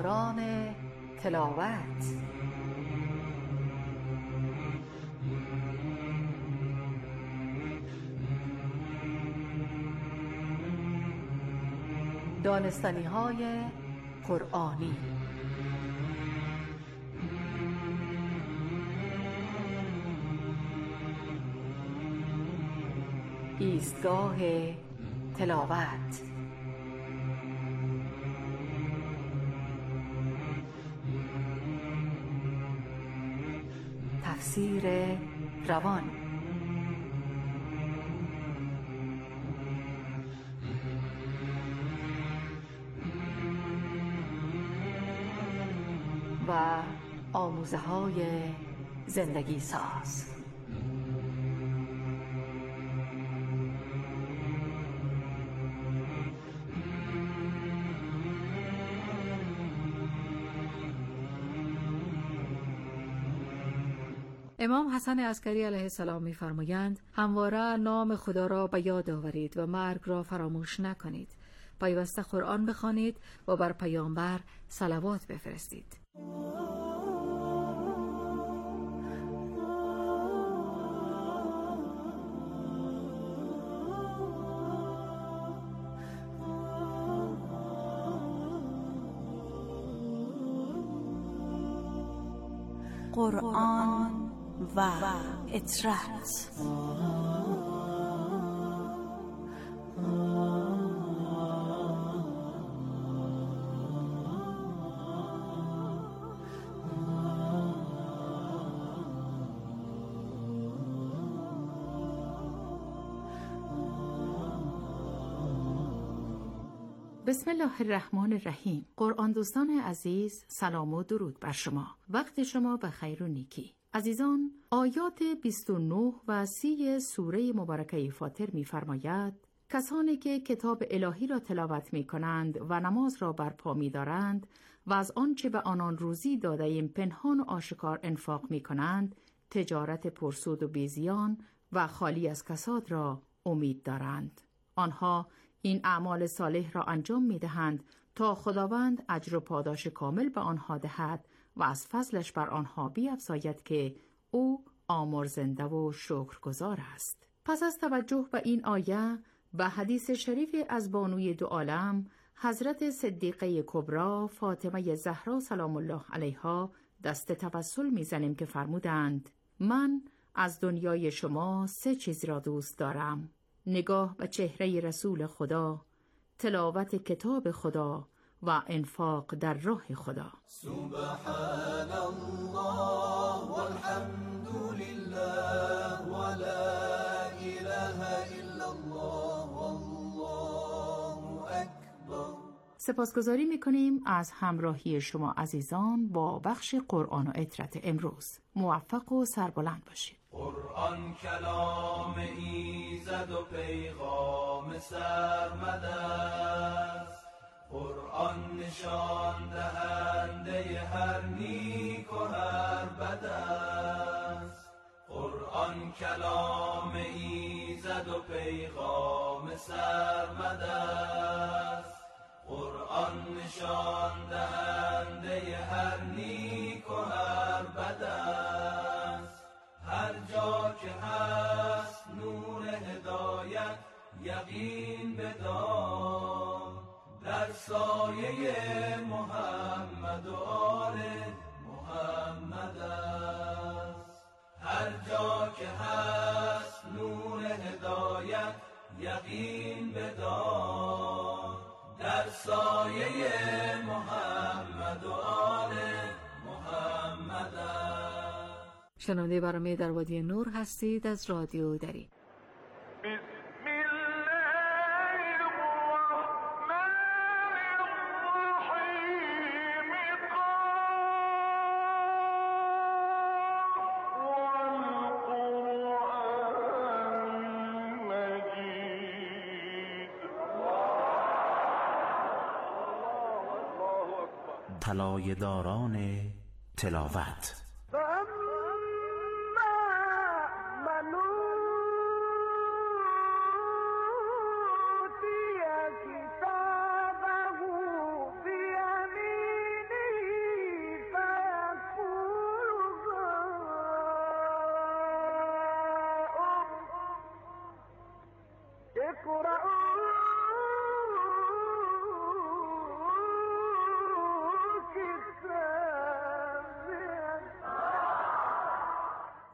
دوران تلاوت. دانستنی‌های قرآنی. ایستگاه تلاوت. تفسیر روان. و آموزه‌های زندگی ساز. امام حسن عسکری علیه السلام می‌فرمایند همواره نام خدا را به یاد آورید و مرگ را فراموش نکنید. پیوسته قرآن بخوانید و بر پیامبر صلوات بفرستید. قرآن و اطرت. بسم الله الرحمن الرحیم. قرآن دوستان عزیز، سلام و درود بر شما. وقت شما به خیر و نیکی. عزیزان، آیات 29 و 30 سوره مبارکه فاطر می‌فرماید کسانی که کتاب الهی را تلاوت می‌کنند و نماز را برپا می‌دارند و از آنچه به آنان روزی داده ایم پنهان و آشکار انفاق می‌کنند، تجارت پرسود و بیزیان و خالی از کساد را امید دارند. آنها این اعمال صالح را انجام می‌دهند تا خداوند اجر و پاداش کامل به آنها دهد و از فضلش بر آنها بیفزاید که او آمرزنده و شکرگزار است. پس از توجه به این آیه و حدیث شریف از بانوی دو عالم حضرت صدیقه کبری فاطمه زهرا سلام الله علیها دست توسل می‌زنیم که فرمودند من از دنیای شما 3 چیز را دوست دارم: نگاه به چهره رسول خدا، تلاوت کتاب خدا و انفاق در راه خدا. سبحان الله والحمد لله ولا اله الا الله والله اکبر. سپاسگزاری می‌کنیم از همراهی شما عزیزان با بخش قرآن و اطرت امروز. موفق و سربلند باشید. قرآن کلام ایزد و پیغام سرمد است، قرآن نشان دهنده هر نیک و هر بد است. قرآن کلام ایزد و پیغام سرمد است، قرآن نشان دهنده هر نیک و هر بد است. هر جا که هست نور هدایت یقین بدار، در سایه محمد و آل محمد است. هر جا که هست نور هدایت یقین بدار، در سایه محمد و آل محمد است. شنونده برنامه در وادی نور هستید از رادیو دری. طلایه داران تلاوت. كتابه بيمينه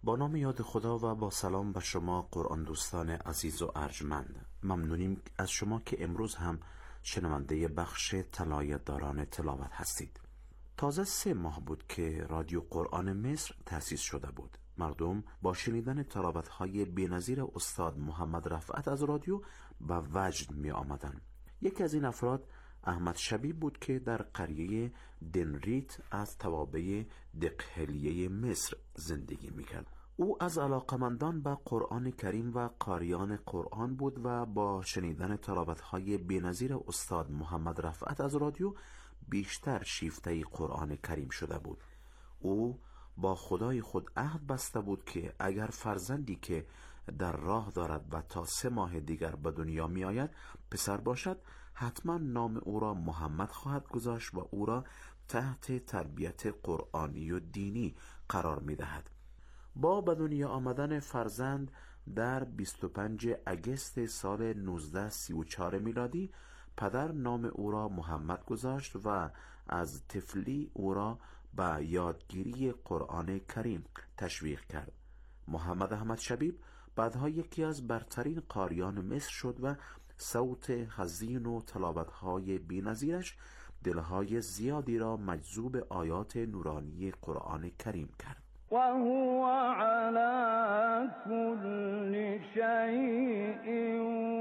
با نام یاد خدا و با سلام به شما قرآن دوستان عزیز و ارجمند. ممنونیم از شما که امروز هم شنونده بخش طلایه‌داران تلاوت هستید. تازه 3 ماه بود که رادیو قرآن مصر تأسیس شده بود. مردم با شنیدن تلاوت‌های بی‌نظیر استاد محمد رفعت از رادیو و وجد می آمدن. یکی از این افراد احمد شبیب بود که در قریه دنریت از توابع دقهلیه مصر زندگی میکرد. او از علاقمندان به قرآن کریم و قاریان قرآن بود و با شنیدن تلاوت‌های بی‌نظیر استاد محمد رفعت از رادیو بیشتر شیفته قرآن کریم شده بود. او با خدای خود عهد بسته بود که اگر فرزندی که در راه دارد و تا 3 ماه دیگر به دنیا می آید پسر باشد، حتما نام او را محمد خواهد گذاشت و او را تحت تربیت قرآنی و دینی قرار می دهد. با به دنیا آمدن فرزند در 25 اگست سال 1934 میلادی پدر نام او را محمد گذاشت و از طفلی او را به یادگیری قرآن کریم تشویق کرد. محمد احمد شبیب بعدها یکی از برترین قاریان مصر شد و صوت حزین و تلاوت‌های بی‌نظیرش دلهای زیادی را مجذوب آیات نورانی قرآن کریم کرد. و هو علی کل شیء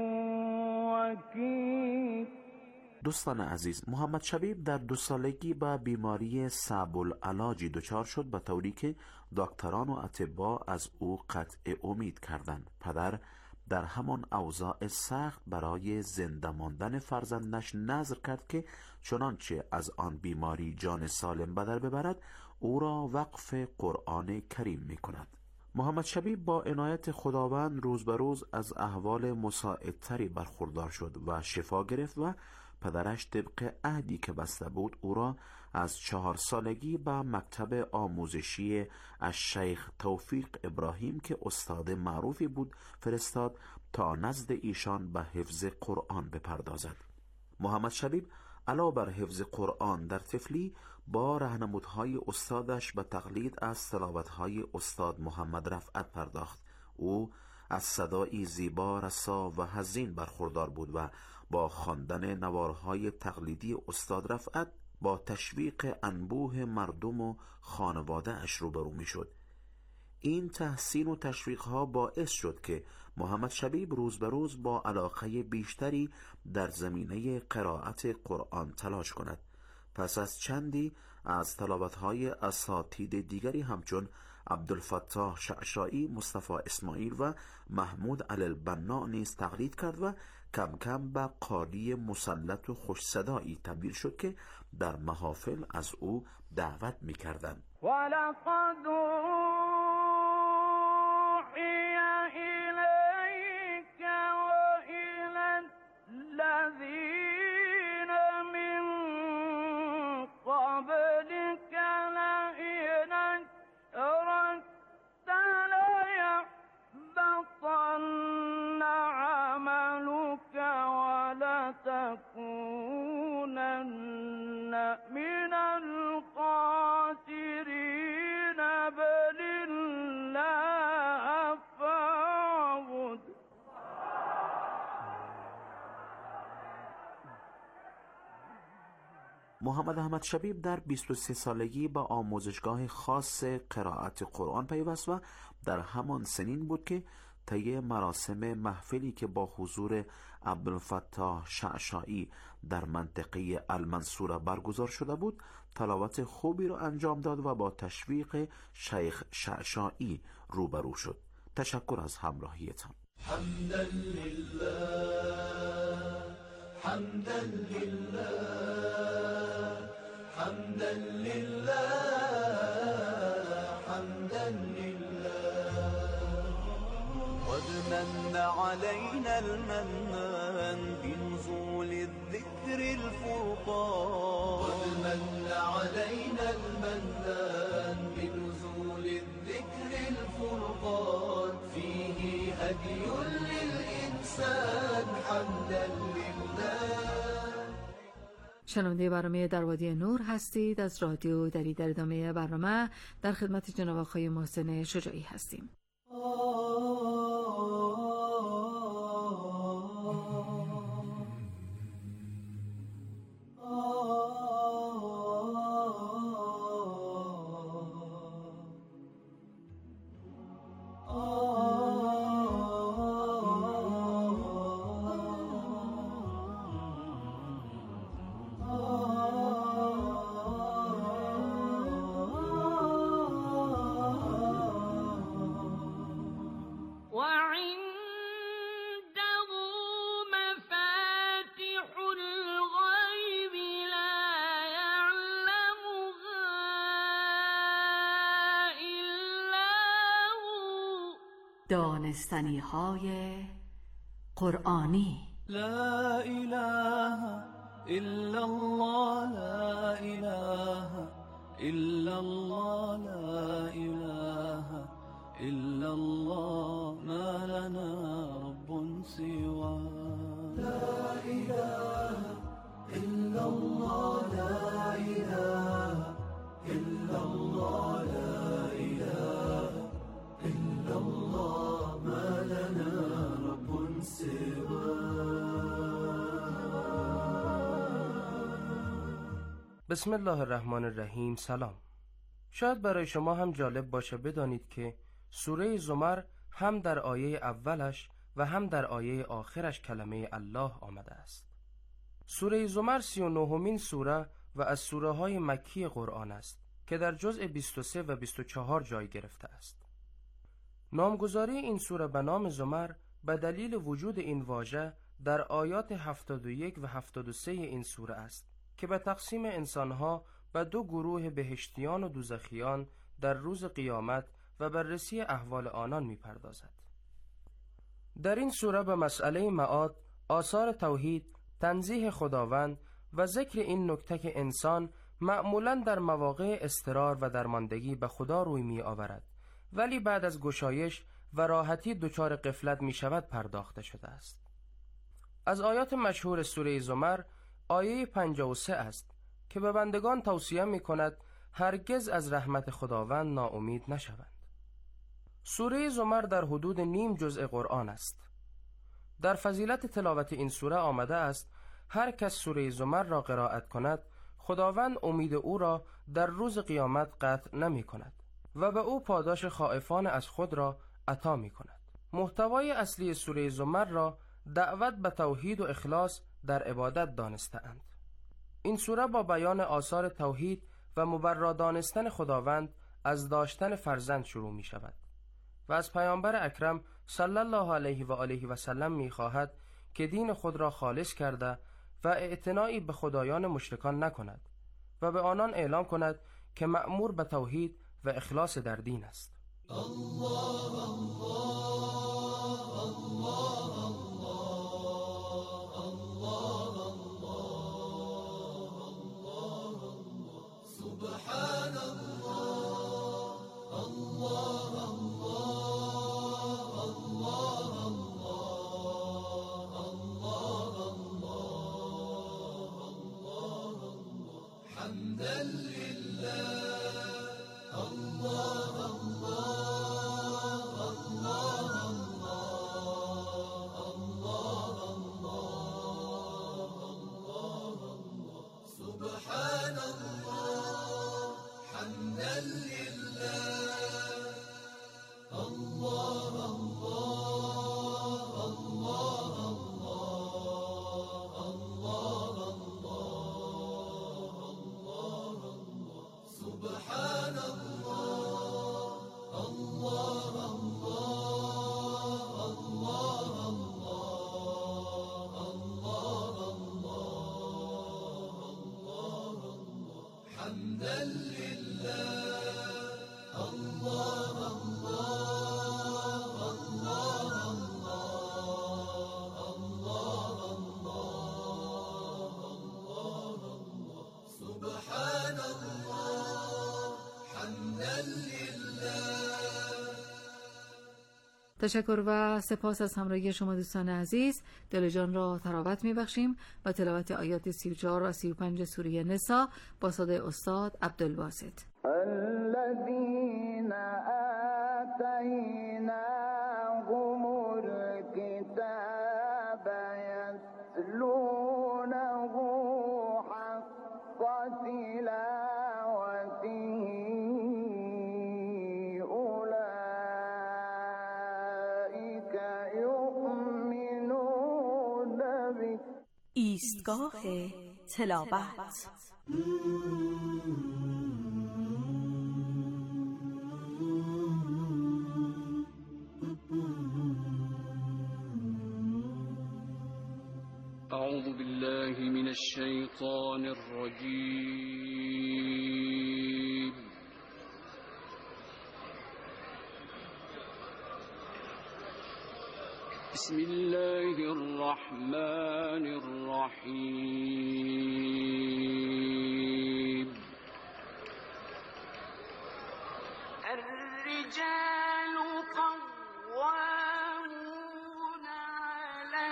وکیل. دوستان عزیز، محمد شبیب در 2 سالگی با بیماری صعب العلاجی دچار شد، به طوری که دکتران و اطباء از او قطع امید کردند. پدر در همان اوضاع سخت برای زنده ماندن فرزندش نذر کرد که چنانچه از آن بیماری جان سالم به در ببرد او را وقف قرآن کریم می کند. محمد شبیب با عنایت خداوند روز به روز از احوال مساعدتری برخوردار شد و شفا گرفت و پدرش طبق عهدی که بسته بود او را از 4 سالگی به مکتب آموزشی الشیخ توفیق ابراهیم که استاد معروفی بود فرستاد تا نزد ایشان به حفظ قرآن بپردازد. محمد شبیب علاوه بر حفظ قرآن در طفلی با راهنمودهای استادش به تقلید از تلاوت‌های استاد محمد رفعت پرداخت. او از صدایی زیبا، رسا و حزین برخوردار بود و با خواندن نوارهای تقلیدی استاد رفعت با تشویق انبوه مردم و خانواده اش روبرو می شد. این تحسین و تشویقها باعث شد که محمد شبیب روز به روز با علاقه بیشتری در زمینه قرائت قرآن تلاش کند. پس از چندی از تلاوت‌های اساتید دیگری همچون عبدالفتاح شعشاعی، مصطفی اسماعیل و محمود علی البنا نیز تقلید کرد و کم کم به قاری مسلط و خوش صدایی تبدیل شد که در محافل از او دعوت می‌کردند. ولقد اوحی الیک و الی الذین من قبلک لئن اشرکت لیحبطن عملک ولتکونن من الخاسرین بل الله فاعبد. محمد احمد شبیب در 23 سالگی به آموزشگاه خاص قرائت قرآن پیوست و در همان سنین بود که طی مراسم محفلی که با حضور عبدالفتاح شعشاعی در منطقه المنصوره برگزار شده بود تلاوت خوبی را انجام داد و با تشویق شیخ شعشاعی روبرو شد. تشکر از همراهیتان. حمدا لله حمدا لله حمدا لله حمدا لله قد من علينا المنان بنزول الذكر الفرقان قد من علينا المنان بنزول الذكر الفرقان فيه هدي للإنسان حمدا لله. شنونده برنامه در وادی نور هستید. از رادیو دری. در ادامه برنامه در خدمت جناب آقای محسن شجاعی هستیم. دانستنی‌های قرآنی. لا اله الا الله، لا اله الا الله، لا اله الا الله، ما لنا رب سواه. لا اله الا الله، لا اله الا الله، لا اله الا الله، ما لنا رب سواه. بسم الله الرحمن الرحیم. سلام. شاید برای شما هم جالب باشه بدانید که سوره زمر هم در آیه اولش و هم در آیه آخرش کلمه الله آمده است. سوره زمر 39مین سوره و از سوره های مکی قرآن است که در جزء 23 و 24 جای گرفته است. نامگذاری این سوره به نام زمر به دلیل وجود این واژه در آیات 71 و 73 این سوره است که به تقسیم انسانها به دو گروه بهشتیان و دوزخیان در روز قیامت و بررسی احوال آنان می‌پردازد. در این سوره به مسئله معاد، آثار توحید، تنزیه خداوند و ذکر این نکته که انسان معمولاً در مواقع اضطرار و درماندگی به خدا روی می آورد ولی بعد از گشایش و راحتی دچار غفلت می شود پرداخته شده است. از آیات مشهور سوره زمر آیه 53 است که به بندگان توصیه می کند هرگز از رحمت خداوند ناامید نشوند. سوره زمر در حدود نیم جزء قرآن است. در فضیلت تلاوت این سوره آمده است هر کس سوره زمر را قرائت کند خداوند امید او را در روز قیامت قطع نمی کند و به او پاداش خائفان از خود را عطا می کند. محتوای اصلی سوره زمر را دعوت به توحید و اخلاص در عبادت دانسته‌اند. این سوره با بیان آثار توحید و مبرا دانستن خداوند از داشتن فرزند شروع می شود و از پیامبر اکرم صلی الله علیه و آله و سلم می خواهد که دین خود را خالص کرده و اعتنایی به خدایان مشرکان نکند و به آنان اعلام کند که مأمور به توحید و اخلاص در دین است. الله الله الله الله الله سبحان الله الله الله الله الله حمدا لله الله سبحان الله حمدا لله الله الله الله الله سبحان الله الله حمدا لله الله سبحان الله حمدا لله. تشکر و سپاس از همراهی شما دوستان عزیز. دل جان را تراوت می‌بخشیم و تلاوت آیات 34 و 35 سوره نساء با صدای استاد عبدالباسط. الذين آتيناهم الكتاب يتلونه حق تلاوته أولئك يؤمنون به. ایستگاه تلاوت. أعوذ بالله من الشيطان الرجيم. بسم الله الرحمن الرحيم. الرجال قوامون على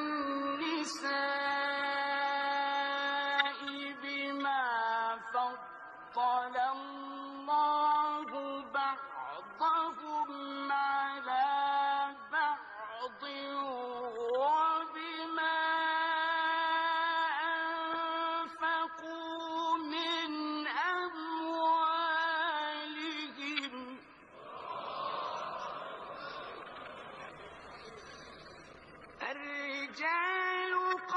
النساء بما فضل الله بعضهم على بعض وبما أنفقوا من أموالهم. الرجال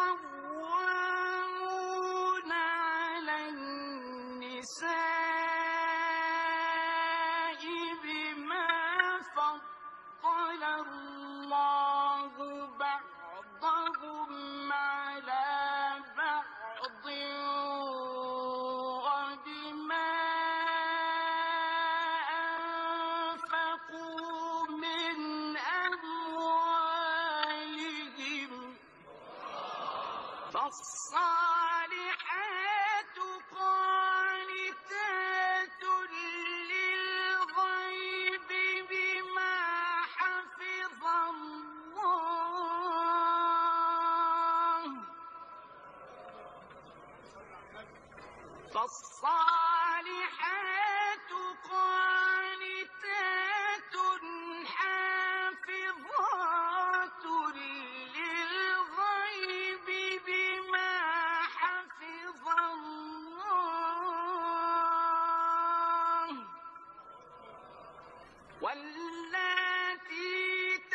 قوامون على النساء بما فضل الله بعضهم على بعض وبما أنفقوا من أموالهم. فالصالحات قانتات للغيب بما حفظ الله. فالصالحات قانتات حافظات للغيب بما حفظ الله. واللاتي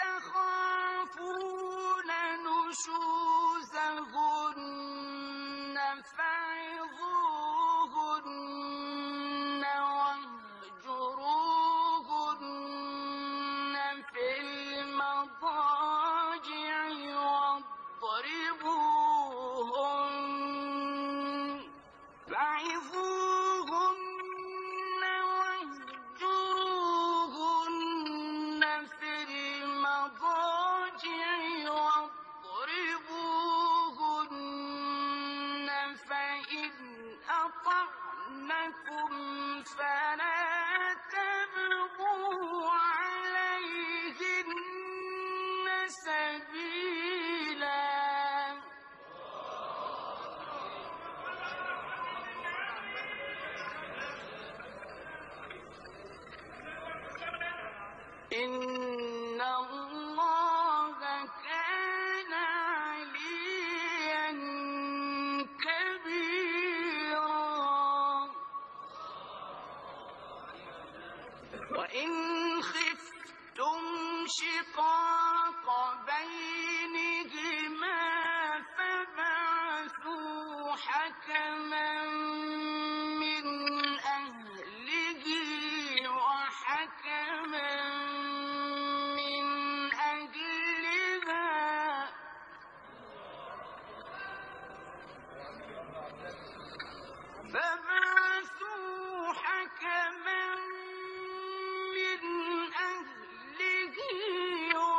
تخافون نشوزهن فعظوهن واهجروهن في المضاجع واضربوهن فعظوهن واهجروهن في المضاجع واضربوهن فإن أطعنكم فلا تبغوا عليهن سبيلا. إن الله كان عليا كبيرا. وإن خفتم شقاق بينهما فابعثوا حكما من أهله وحكما من أهلها فابعثوا حكما من أهله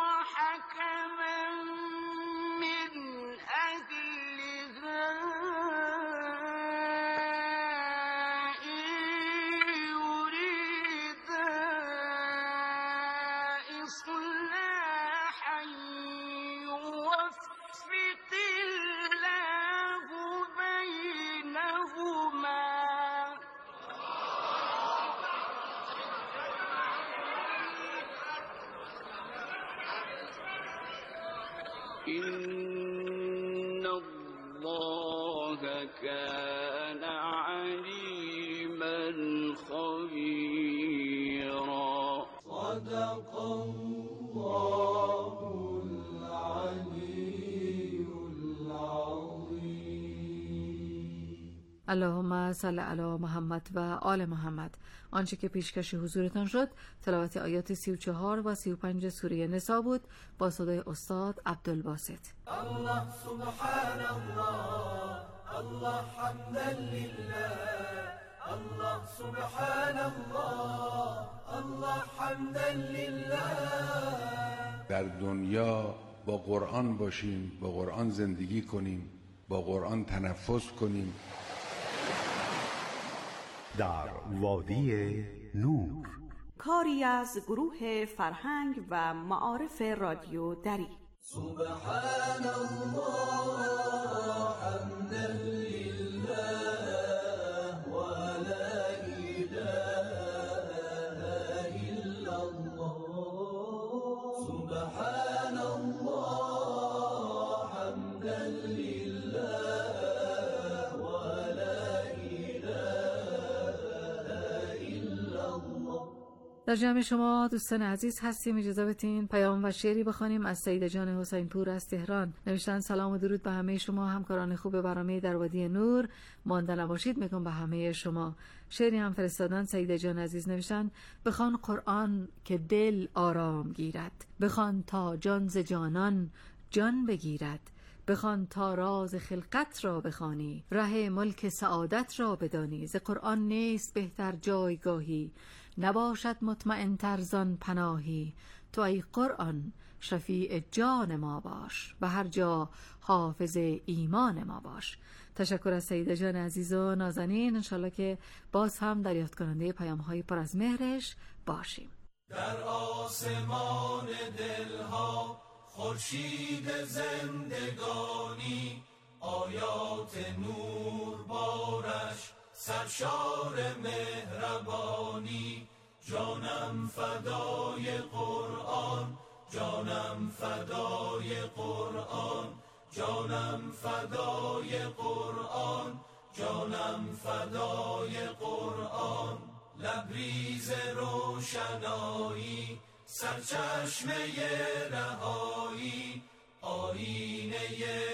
إن الله كان عليما خبيرا. صدق الله العلي العظيم. اللهم صل علی محمد و آل محمد. آنچه که پیشکش حضورتان شد تلاوت آیات 34 و 35 سوره نساء بود با صدای استاد عبدالباسط. الله سبحان الله، الله حمدا لله، الله سبحان الله، الله حمدا لله. در دنیا با قرآن باشیم، با قرآن زندگی کنیم، با قرآن تنفس کنیم. در وادی نور، کاری از گروه فرهنگ و معارف رادیو دری. سبحان الله حمدا لله و لا اله الا الله. سبحان الله حمدا لله و لا اله الا الله. در جمع شما دوستان عزیز هستیم. اجازه بدین پیام و شعری بخوانیم از سیده جان حسین پور از تهران. نوشتن سلام و درود به همه شما همکاران خوب برنامه در وادی نور. مانده نباشید میگم به همه شما. شعری هم فرستادن سیده جان عزیز. نوشتن بخوان قرآن که دل آرام گیرد، بخوان تا جان ز جانان جان بگیرد، بخوان تا راز خلقت را بخوانی، ره ملک سعادت را بدانی. ز قرآن نیست بهتر جایگاهی، نباشد مطمئن تر زان پناهی. تو ای قرآن شفیع جان ما باش، به هر جا حافظ ایمان ما باش. تشکر از سیده جان عزیز و نازنین. انشالله که باز هم دریافت کننده پیام های پر از مهرش باشیم. در آسمان دلها خورشید زندگانی، آیات نور بارش سرشار مهربانی. جانم فدای قرآن، جانم فدای قرآن، جانم فدای قرآن، جانم فدای قرآن. لبریز روشنایی، سرچشمه رهایی، آیینه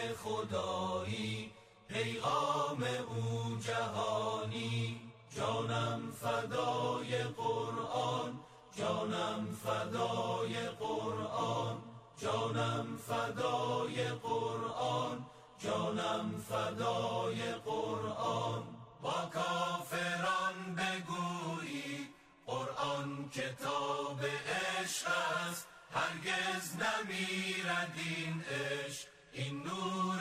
خدایی، پیغام او جهانی. جانم فدای قرآن، جانم فدای قرآن، جانم فدای قرآن، جانم فدای قرآن. با کافران بگویی قرآن کتاب عشق است، هرگز نمیرد این عشق، این نور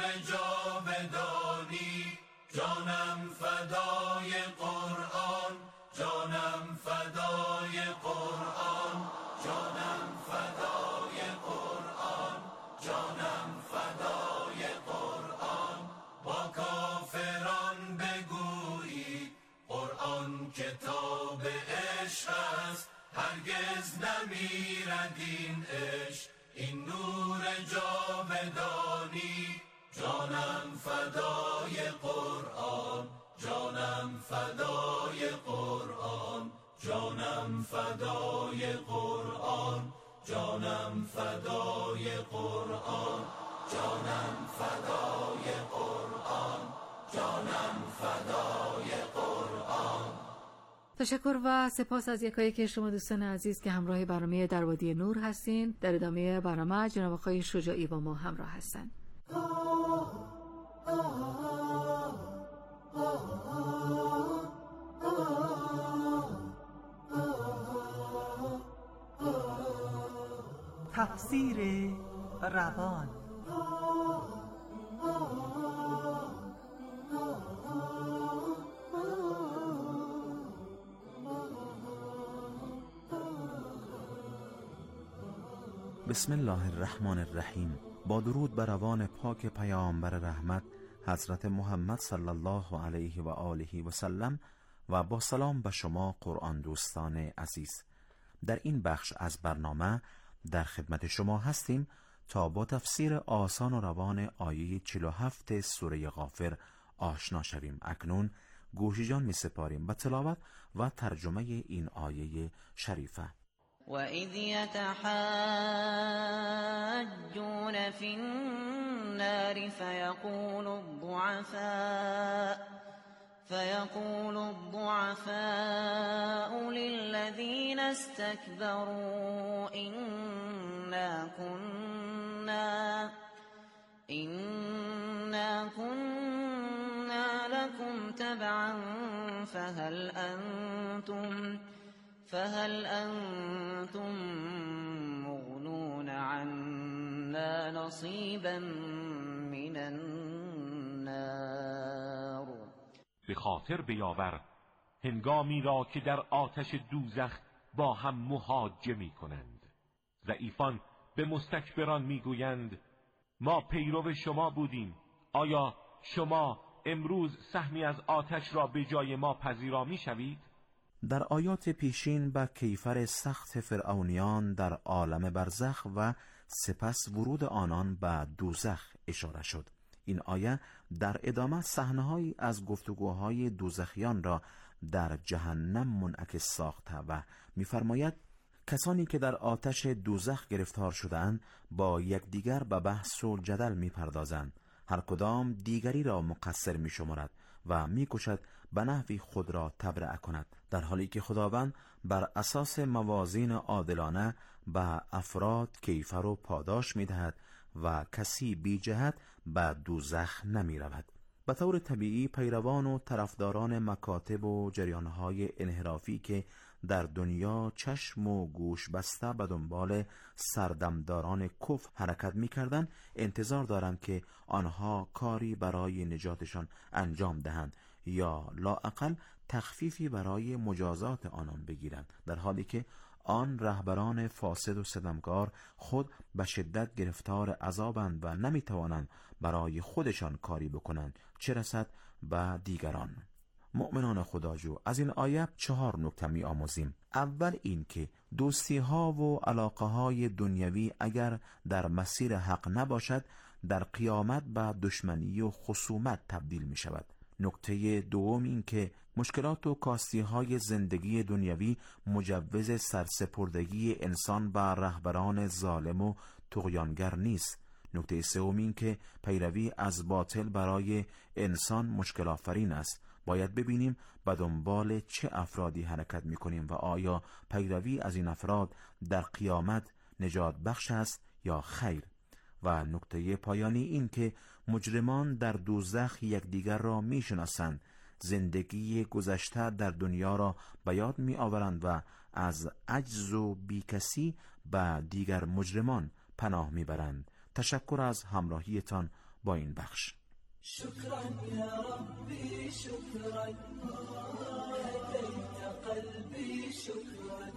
جاودانی. جانم فدای قرآن، جانم فدای قرآن، جانم فدای قرآن، جانم فدای قرآن. با کافران بگویی قرآن کتاب عشق است، هرگز نمیرد این عشق، این نور جاودانی. جانم فدای قرآن، جانم فدای قرآن، جانم فدای قرآن، جانم فدای قرآن، جانم فدای قرآن، جانم فدای قرآن. تشکر و سپاس از یکایک شما دوستان عزیز که همراه برنامه در وادی نور هستین. در ادامه برنامه جناب آقای شجاعی با ما همراه هستند. تفسیر روان. بسم الله الرحمن الرحیم. با درود بر روان پاک پیامبر رحمت حضرت محمد صلی الله علیه و آله و سلم و با سلام به شما قرآن دوستان عزیز. در این بخش از برنامه در خدمت شما هستیم تا با تفسیر آسان و روان آیه 47 سوره غافر آشنا شویم. اکنون گوش جان می سپاریم به تلاوت و ترجمه این آیه شریفه. وَإِذْ يَتَحَاجُّونَ فِي النَّارِ فيقول الضعفاء للذين استكبروا إنا كنا لكم تبعا فهل أنتم مغنون عنا نصيبا من النار. به خاطر بیاور هنگامی را که در آتش دوزخ با هم محاجه می کنند. ضعیفان به مستکبران می گویند ما پیرو شما بودیم، آیا شما امروز سهمی از آتش را به جای ما پذیرا می شوید؟ در آیات پیشین به کیفر سخت فرعونیان در عالم برزخ و سپس ورود آنان به دوزخ اشاره شد. این آیه در ادامه صحنه‌هایی از گفتگوهای دوزخیان را در جهنم منعکس ساخته و می‌فرماید کسانی که در آتش دوزخ گرفتار شده‌اند با یکدیگر به بحث و جدل می‌پردازند. هر کدام دیگری را مقصر می‌شمارد و می‌کوشد به نحوی خود را تبرئه کند، در حالی که خداوند بر اساس موازین عادلانه به افراد کیفر و پاداش می‌دهد و کسی بی جهت به دوزخ نمی رود. به طور طبیعی پیروان و طرفداران مکاتب و جریانهای انحرافی که در دنیا چشم و گوش بسته به دنبال سردمداران کفر حرکت می کردن انتظار دارند که آنها کاری برای نجاتشان انجام دهند یا لااقل تخفیفی برای مجازات آنان بگیرند، در حالی که آن رهبران فاسد و ستمکار خود به شدت گرفتار عذابند و نمیتوانند برای خودشان کاری بکنند، چه رسد به دیگران. مؤمنان خداجو، از این آیه 4 نکته می آموزیم. اول این که دوستی ها و علاقه های دنیوی اگر در مسیر حق نباشد در قیامت به دشمنی و خصومت تبدیل می شود. نکته دوم این که مشکلات و کاستی های زندگی دنیوی مجوز سرسپردگی انسان به رهبران ظالم و طغیانگر نیست. نکته سوم این که پیروی از باطل برای انسان مشکل آفرین است. باید ببینیم به دنبال چه افرادی حرکت می‌کنیم و آیا پیروی از این افراد در قیامت نجات بخش است یا خیر. و نکته پایانی این که مجرمان در دوزخ یکدیگر را میشناسند، زندگی گذشته در دنیا را به یاد می آورند و از عجز و بیکسی به دیگر مجرمان پناه می برند. تشکر از همراهیتان با این بخش. شكرا يا ربي شكرا هديت قلبي شكرا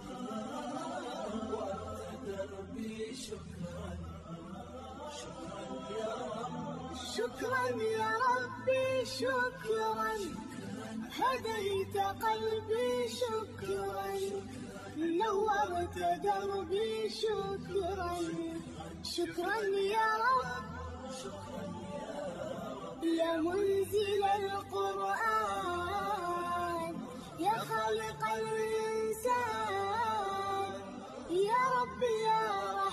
وأنت دربي شكرا شكرا يا رب شكرا يا ربي شكرا هديت قلبي شكرا نورت دربي شكرا شكرا يا رب يا منزل القرآن يا خالق الإنسان يا رب يا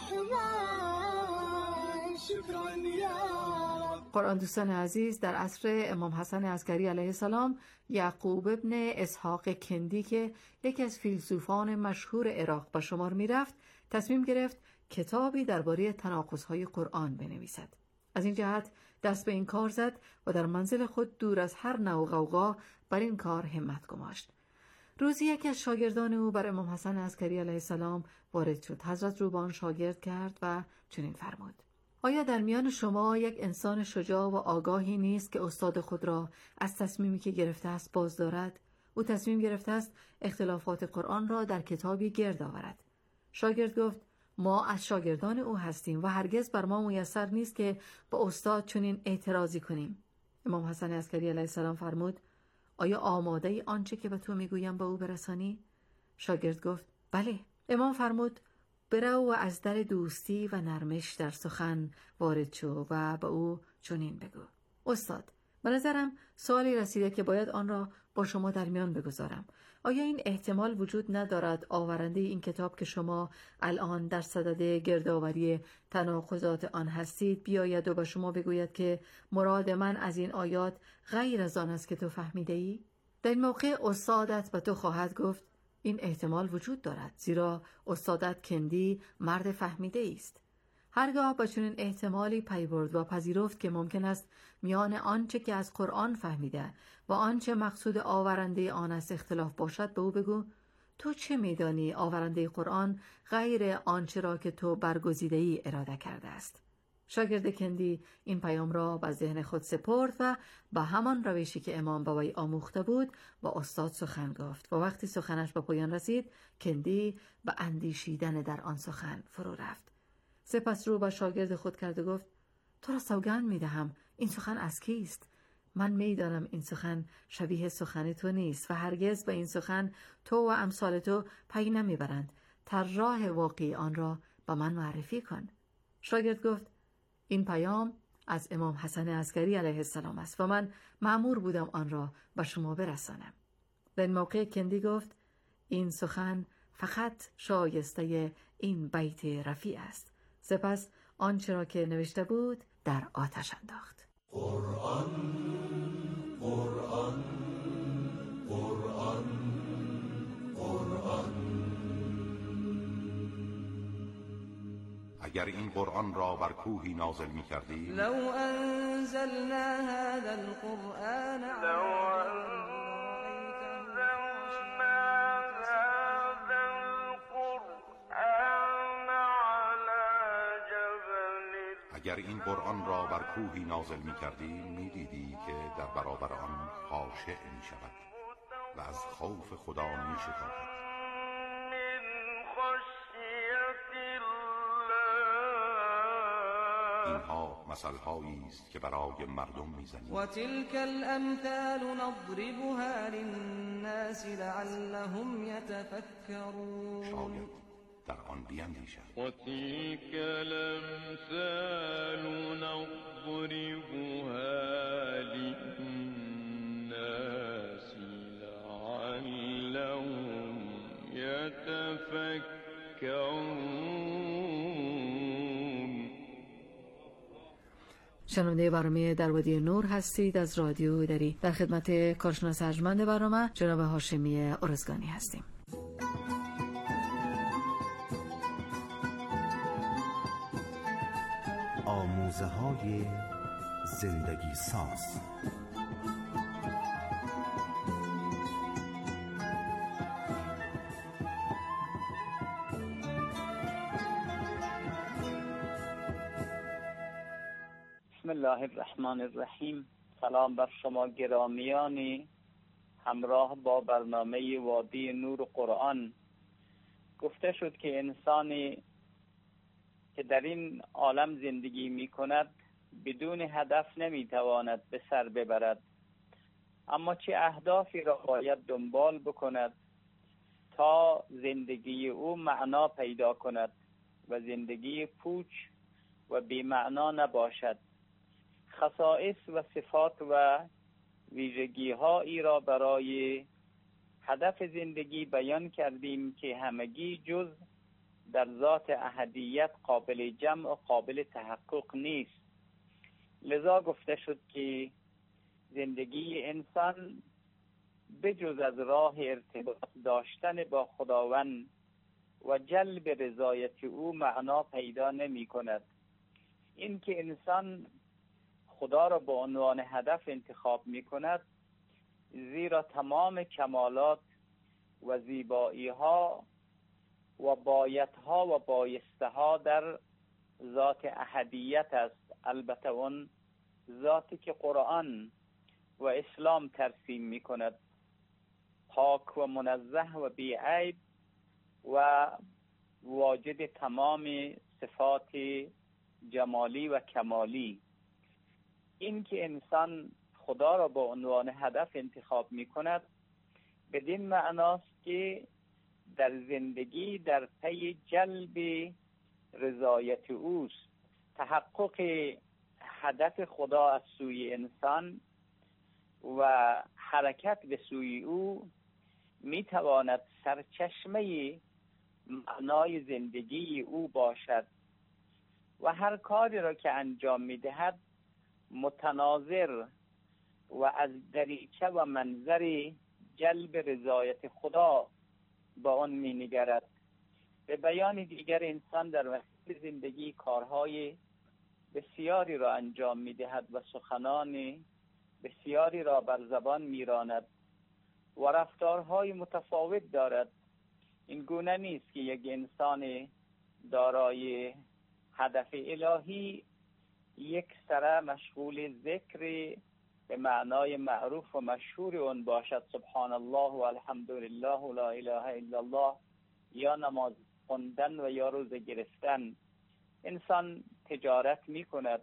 رحمن شكرا يا رب. قرآن دوستان عزیز، در عصر امام حسن عسکری علیه السلام یعقوب ابن اسحاق کندی که یکی از فیلسوفان مشهور عراق به شمار می رفت تصمیم گرفت کتابی درباره تناقض‌های قرآن بنویسد. از این جهت دست به این کار زد و در منزل خود دور از هر نوع غوغا بر این کار همت گماشت. روزی یکی از شاگردان او بر امام حسن عسکری علیه السلام وارد شد. حضرت رو به آن شاگرد کرد و چنین فرمود: آیا در میان شما یک انسان شجاع و آگاهی نیست که استاد خود را از تصمیمی که گرفته است باز دارد؟ او تصمیم گرفته است اختلافات قرآن را در کتابی گرد آورد. شاگرد گفت: ما از شاگردان او هستیم و هرگز بر ما میسر نیست که با استاد چنین اعتراضی کنیم. امام حسن عسکری علیه السلام فرمود: آیا آماده ای آنچه که به تو میگویم به او برسانی؟ شاگرد گفت: بله. امام فرمود: برو و از در دوستی و نرمش در سخن وارد شو و به او چنین بگو: استاد، به نظرم سوالی رسیده که باید آن را با شما در میان بگذارم. آیا این احتمال وجود ندارد آورنده این کتاب که شما الان در صدد گردآوری تناقضات آن هستید بیاید و به شما بگوید که مراد من از این آیات غیر از آن است که تو فهمیده ای؟ در این موقع استادت به تو خواهد گفت این احتمال وجود دارد، زیرا استادت کندی مرد فهمیده است. هرگاه با چنین احتمالی پی برد و پذیرفت که ممکن است میان آنچه که از قرآن فهمیده و آنچه مقصود آورنده آن است اختلاف باشد، به او بگو تو چه میدانی آورنده قرآن غیر آنچه را که تو برگزیده‌ای اراده کرده است. شاگرد کندی این پیام را به ذهن خود سپرد و به همان روشی که امام به وی آموخته بود با استاد سخن گفت و وقتی سخنش به پایان رسید کندی به اندیشیدن در آن سخن فرو رفت. سپس رو به شاگرد خود کرد و گفت تو را سوگند می‌دهم این سخن از کیست؟ من می‌دانم این سخن شبیه سخن تو نیست و هرگز به این سخن تو و امثال تو پی نمیبرند. طراح واقعی آن را به من معرفی کن. شاگرد گفت این پیام از امام حسن عسکری علیه السلام است و من مأمور بودم آن را به شما برسانم. در این موقع کندی گفت این سخن فقط شایسته این بیت رفیع است. سپس آنچه را که نوشته بود در آتش انداخت. قرآن قرآن قرآن قرآن. اگر این قرآن را بر کوهی نازل می کردی لو انزلنا هذا القرآن اگر این قرآن را بر کوهی نازل می کردی می دیدی که در برابر آن خاشع می شود و از خوف خدا می شتابد. اینها مثل‌هایی است که برای مردم می‌زنیم. و تلك الامثال نضربها للناس لعلهم يتفكرون. شاید در آن بیندیشند. و تلك الامثال نضربها للناس لعلهم يتفكرون. شنونده برنامه در وادی نور هستید از رادیو دری. در خدمت کارشناس ارجمند برنامه جناب هاشمی ارزگانی هستیم. آموزه‌های زندگی ساز. بسم الله الرحمن الرحیم. سلام بر شما گرامیانی همراه با برنامه وادی نور قرآن. گفته شد که انسانی که در این عالم زندگی می کند بدون هدف نمی تواند به سر ببرد، اما چه اهدافی را باید دنبال بکند تا زندگی او معنا پیدا کند و زندگی پوچ و بی معنا نباشد. خصائص و صفات و ویژگی هایی را برای هدف زندگی بیان کردیم که همگی جز در ذات احدیت قابل جمع و قابل تحقق نیست. لذا گفته شد که زندگی انسان بجز از راه ارتباط داشتن با خداوند و جلب رضایت او معنا پیدا نمی کند. این که انسان خدا را به عنوان هدف انتخاب می کند، زیرا تمام کمالات و زیبایی ها و بایت ها و بایسته ها در ذات احدیت است. البته اون ذاتی که قرآن و اسلام ترسیم می کند، پاک و منزه و بی عیب و واجد تمام صفات جمالی و کمالی. این که انسان خدا را به عنوان هدف انتخاب می کند بدین معناست که در زندگی در پی جلب رضایت اوست. تحقق هدف خدا از سوی انسان و حرکت به سوی او میتواند سرچشمه معنای زندگی او باشد و هر کاری را که انجام میدهد متناظر و از دریچه و منظر جلب رضایت خدا با آن مینگرد. به بیان دیگر انسان در مسیر زندگی کارهای بسیاری را انجام میدهد و سخنان بسیاری را بر زبان میراند و رفتارهای متفاوت دارد. این گونه نیست که یک انسان دارای هدف الهی یک سره مشغول ذکر به معنای معروف و مشهور اون باشد، سبحان الله و الحمدلله و لا اله الا الله، یا نماز خوندن و یا روزه گرفتن. انسان تجارت می کند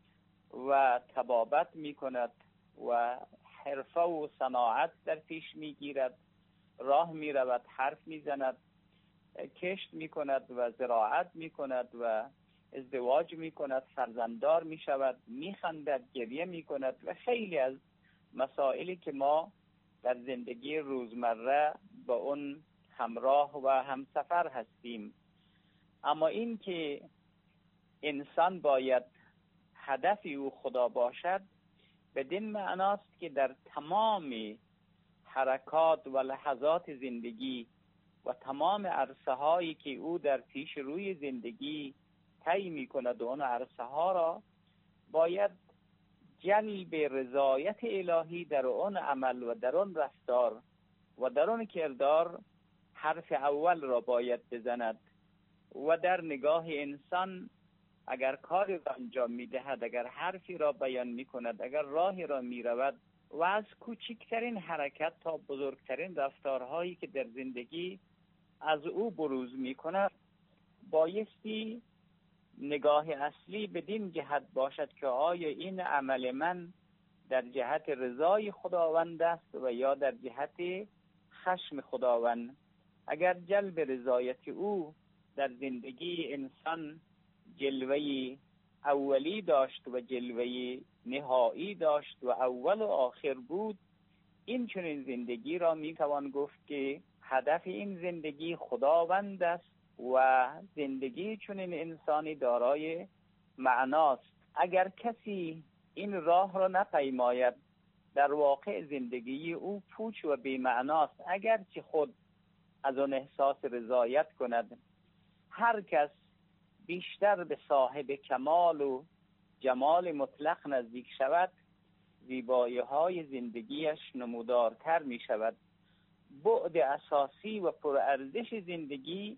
و طبابت می کند و حرفه و صناعت در پیش می گیرد، راه می رود، حرف می زند، کشت می کند و زراعت می کند و ازدواج می کند، فرزنددار می شود، می خندد، گریه می کند و خیلی از مسائلی که ما در زندگی روزمره با اون همراه و همسفر هستیم. اما این که انسان باید هدفی او خدا باشد بدین معناست که در تمام حرکات و لحظات زندگی و تمام عرصه هایی که او در پیش روی زندگی طی می کند و اون عرصه ها را باید جلب رضایت الهی در اون عمل و در اون رفتار و در اون کردار حرف اول را باید بزند. و در نگاه انسان اگر کاری را انجام می دهد، اگر حرفی را بیان می کند، اگر راهی را می رود و از کوچکترین حرکت تا بزرگترین رفتارهایی که در زندگی از او بروز می کند، بایستی نگاه اصلی بدین جهت باشد که آیا این عمل من در جهت رضای خداوند است و یا در جهت خشم خداوند. اگر جلب رضایت او در زندگی انسان جلوه اولی داشت و جلوه نهایی داشت و اول و آخر بود، این چنین زندگی را میتوان گفت که هدف این زندگی خداوند است و زندگی چنین انسانی دارای معناست. اگر کسی این راه را نپیماید، در واقع زندگی او پوچ و بی‌معناست، اگرچه خود از آن احساس رضایت کند. هر کس بیشتر به صاحب کمال و جمال مطلق نزدیک شود، زیبایی‌های زندگیش نمودارتر می شود. بعد اساسی و پرارزش زندگی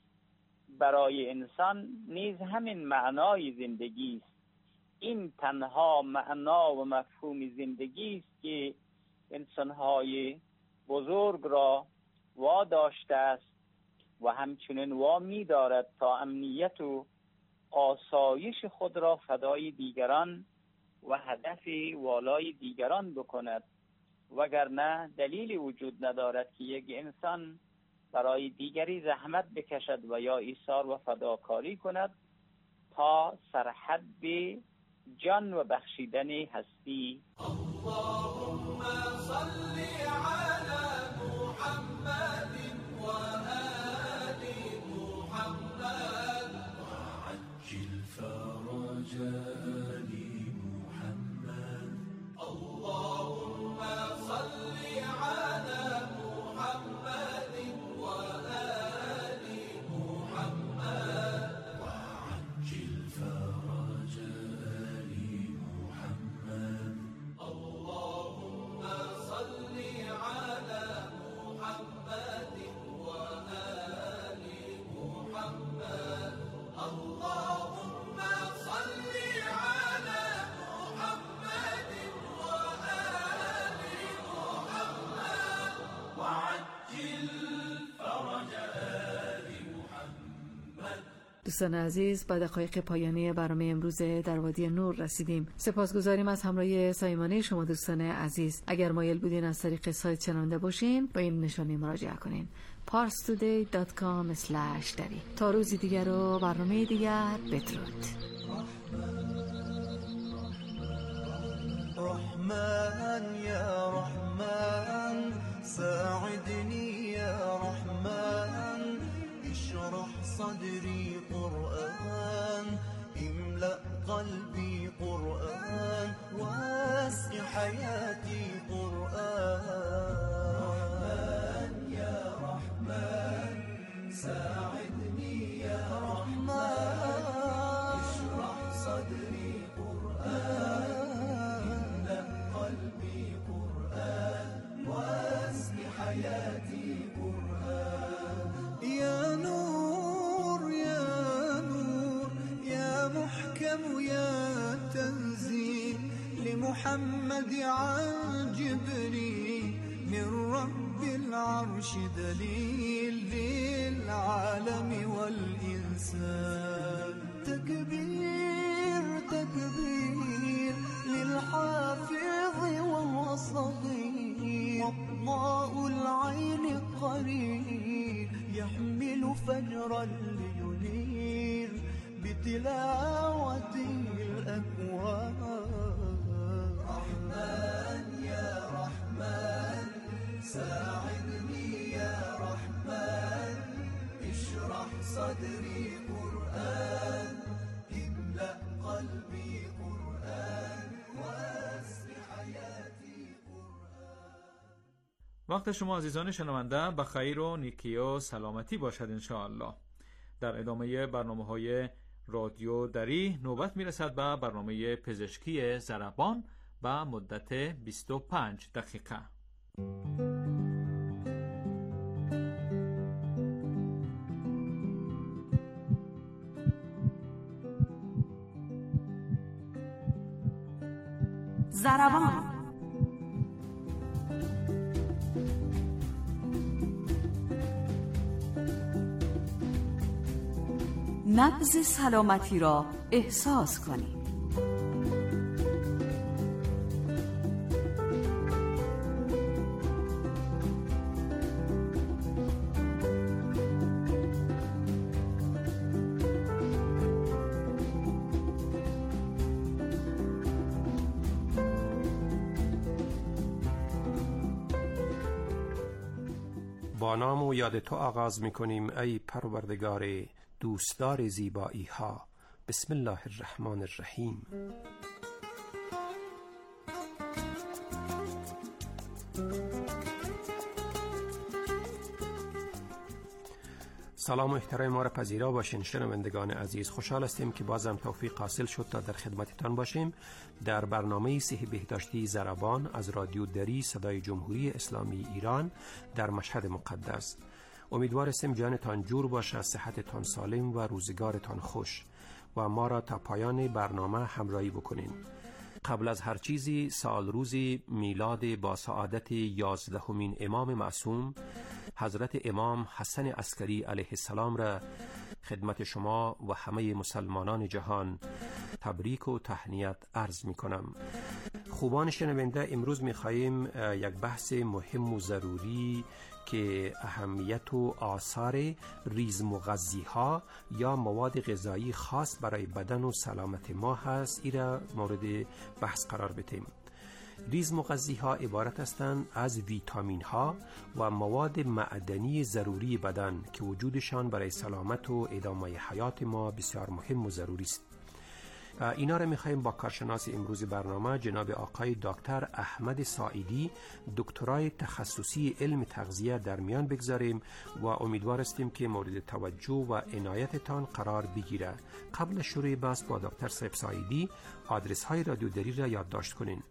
برای انسان نیز همین معنای زندگی است. این تنها معنا و مفهوم زندگی است که انسان‌های بزرگ را واداشته است و همچنین وامی دارد تا امنیت و آسایش خود را فدای دیگران و هدف والای دیگران بکند، وگرنه دلیلی وجود ندارد که یک انسان برای دیگری زحمت بکشد و یا ایثار و فداکاری کند تا سرحد جان و بخشیدن هستی. اللهم صل علی محمد و آل محمد وعجل فرج آل محمد. اللهم صل علی محمد و آل محمد وعجل فرج آل محمد. اللهم صل علی دوستان عزیز، با دقایق پایانی برنامه امروز در وادی نور رسیدیم. سپاسگزاریم از همراهی صمیمانه شما دوستان عزیز. اگر مایل بودین از طریق سایت شنونده باشین، با این نشانی مراجعه کنین: parstoday.com/dari. تا روزی دیگر و برنامه دیگر، بدرود. رحمن يا رحمن ساعدني يا رحمن اشرح صدري قرآن املأ قلبي قرآن واسع حياتي قرآن رحمن يا رحمن ساعدني يا رحمن اشرح صدري قرآن حياتي قرآن يا نور يا نور يا محكم يا تنزيل لمحمد عن جبريل من رب العرش دليل للعالم والإنسان تكبير تكبير للحافظ وهو صغير وضاء العين قرير يحمل فجرا لينير بتلاوته الأكوان رحمن يا رحمن ساعدني يا رحمن اشرح صدري قرآن املأ قلبي قرآن واسع حياتي. وقت شما عزیزان شنونده بخیر و نیکی و سلامتی باشد انشاءالله. در ادامه برنامه‌های رادیو دری نوبت میرسد به برنامه پزشکی ضربان به مدت 25 دقیقه. ضربان نبض سلامتی را احساس کنید. با نام و یاد تو آغاز می‌کنیم ای پروردگار دوستدار زیبایی ها. بسم الله الرحمن الرحیم. سلام و احترام ما را پذیرا باشین شنوندگان عزیز. خوشحال هستیم که بازم توفیق حاصل شد تا در خدمتتان باشیم در برنامه صحی بهداشتی ضربان از رادیو دری صدای جمهوری اسلامی ایران در مشهد مقدس. امیدوار هستیم جانتان جور باشه، صحتتان سالم و روزگارتان خوش و ما را تا پایان برنامه همراهی بکنین. قبل از هر چیزی سال روزی میلاد با سعادت 11مین امام معصوم حضرت امام حسن عسکری علیه السلام را خدمت شما و همه مسلمانان جهان تبریک و تهنیت عرض می کنم. خوبان شنونده، امروز می خواهیم یک بحث مهم و ضروری که اهمیت و آثار ریزمغذی‌ها یا مواد غذایی خاص برای بدن و سلامت ما هست ای را مورد بحث قرار بدیم. ریزمغذی‌ها عبارت هستند از ویتامین ها و مواد معدنی ضروری بدن که وجودشان برای سلامت و ادامه حیات ما بسیار مهم و ضروری است. اینا را می‌خوایم با کارشناس امروز برنامه جناب آقای دکتر احمد ساعدی دکترای تخصصی علم تغذیه در میان بگذاریم و امیدوار هستیم که مورد توجه و عنایتتان قرار بگیره. قبل شروع بحث با دکتر صاحب ساعدی آدرس های رادیو دری را یادداشت کنین: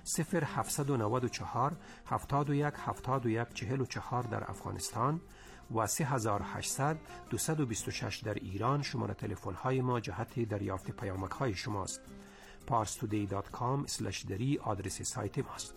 0794 71 71 44 در افغانستان و 3800 226 در ایران شماره تلفن های ما جهت دریافت پیامک های شماست. parstoday.com/dari آدرس سایت ماست.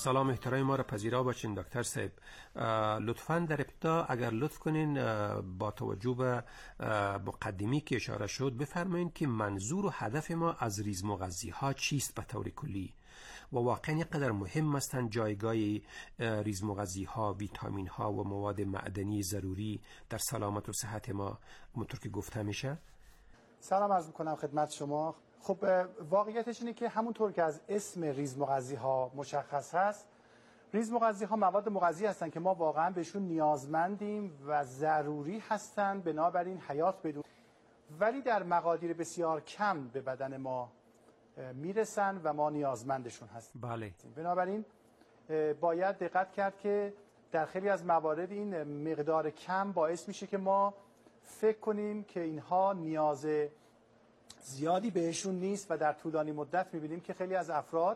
سلام احترام ما را پذیرا باشین دکتر صاحب. لطفاً در ابتدا اگر لطف کنین با توجه به مقدمی که اشاره شد بفرمایید که منظور و هدف ما از ریزمغذی‌ها چیست به طور کلی و واقعا اینقدر مهم هستند جایگاه ریزمغذی‌ها، ویتامین‌ها و مواد معدنی ضروری در سلامت و صحت ما همونطور که گفته میشه؟ سلام عرض می‌کنم خدمت شما. خب واقعیتش اینه که همونطور که از اسم ریزمغذی‌ها مشخص هست، ریزمغذی‌ها مواد مغذی هستند که ما واقعا بهشون نیازمندیم و ضروری هستند بنابراین حیات بدون، ولی در مقادیر بسیار کم به بدن ما میرسن و ما نیازمندشون هستیم. بله. بنابراین باید دقت کرد که در خیلی از موارد این مقدار کم باعث میشه که ما فکر کنیم که اینها نیاز زیادی بهشون نیست و در طولانی مدت میبینیم که خیلی از افراد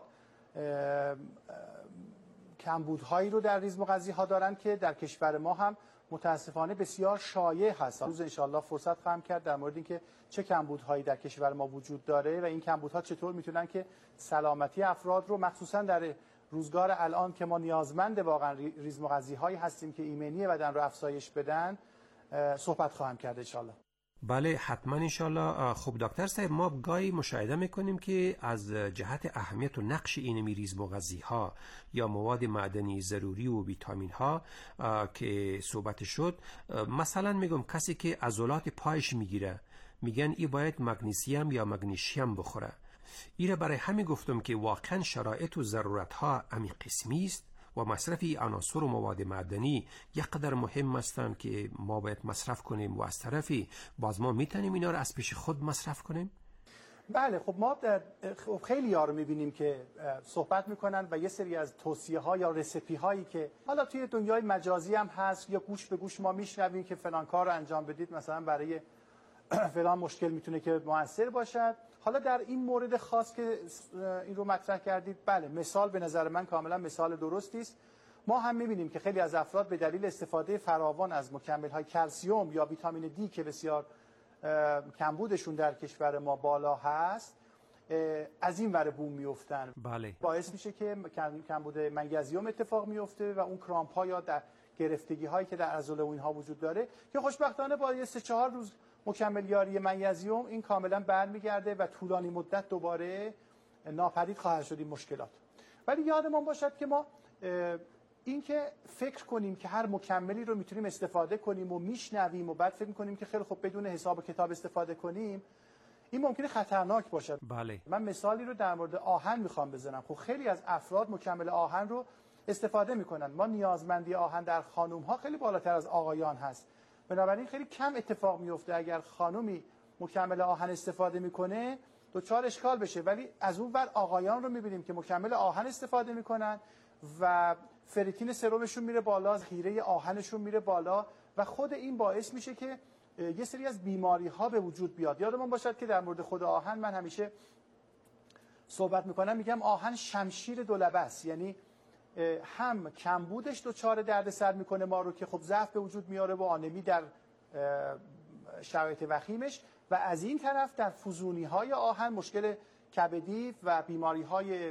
کمبودهایی رو در ریزمغذی‌ها دارن که در کشور ما هم متاسفانه بسیار شایع هست. روز انشالله فرصت خواهم کرد در مورد اینکه چه کمبودهایی در کشور ما وجود داره و این کمبودها چطور میتونن که سلامتی افراد رو مخصوصا در روزگار الان که ما نیازمند واقعا ریزمغذی‌هایی هستیم که ایمنی بدن رو افزایش بدن صحبت خواهم کرد انشالله. بله حتما انشالله. خب دکتر صاحب ما گاهی مشاهده میکنیم که از جهت اهمیت و نقش اینمی ریزمغذی‌ها یا مواد معدنی ضروری و ویتامین ها که صحبت شد، مثلا میگم کسی که عضلات پایش میگیره میگن ای باید مگنیزیم یا مگنیشیم بخوره. ایره برای همین گفتم که واقعا شرایط و ضرورت ها همین قسمی است و مصرف عناصر و مواد معدنی یک قدر مهم هستند که ما باید مصرف کنیم و از طرفی باز ما میتونیم اینا رو از پیش خود مصرف کنیم. بله خب ما خیلی ها رو میبینیم که صحبت میکنن و یه سری از توصیه ها یا رسپی هایی که حالا توی دنیای مجازی هم هست یا گوش به گوش ما میشنویم که فلان کار رو انجام بدید مثلا برای فلان مشکل میتونه که موثر باشد. حالا در این مورد خاص که این رو مطرح کردید، بله مثال به نظر من کاملا مثال درستی است. ما هم می‌بینیم که خیلی از افراد به دلیل استفاده فراوان از مکمل‌های کلسیم یا ویتامین دی که بسیار کمبودشون در کشور ما بالا هست از این ور بوم میافتن. بله. باعث میشه که کمبود منیزیم اتفاق میفته و اون کرامپ‌ها یا در گرفتگی‌هایی که در عضله و اینها وجود داره که خوشبختانه با 3-4 روز مکمل یاری منیزیم این کاملا برمیگرده و طولانی مدت دوباره ناپدید خواهد شد این مشکلات. ولی یادمون باشد که ما این که فکر کنیم که هر مکملی رو میتونیم استفاده کنیم و میشنویم و بعد فکر کنیم که خیلی خب بدون حساب و کتاب استفاده کنیم، این ممکنه خطرناک باشد. بله. من مثالی رو در مورد آهن میخوام بزنم. خب خیلی از افراد مکمل آهن رو استفاده میکنن. ما نیازمندی آهن در خانم ها خیلی بالاتر از آقایان هست. بنابراین خیلی کم اتفاق میفته اگر خانومی مکمل آهن استفاده میکنه دوچار اشکال بشه، ولی از اون ور آقایان رو میبینیم که مکمل آهن استفاده میکنن و فریتین سرمشون میره بالا، ذخیره آهنشون میره بالا و خود این باعث میشه که یه سری از بیماری ها به وجود بیاد. یادمون باشد که در مورد خود آهن من همیشه صحبت میکنم، میگم آهن شمشیر دولبه است، یعنی هم کمبودش دوچار دردسر میکنه ما رو که خب ضعف به وجود میاره و آنمی در شرایط وخیمش، و از این طرف در فزونی های آهن مشکل کبدی و بیماری های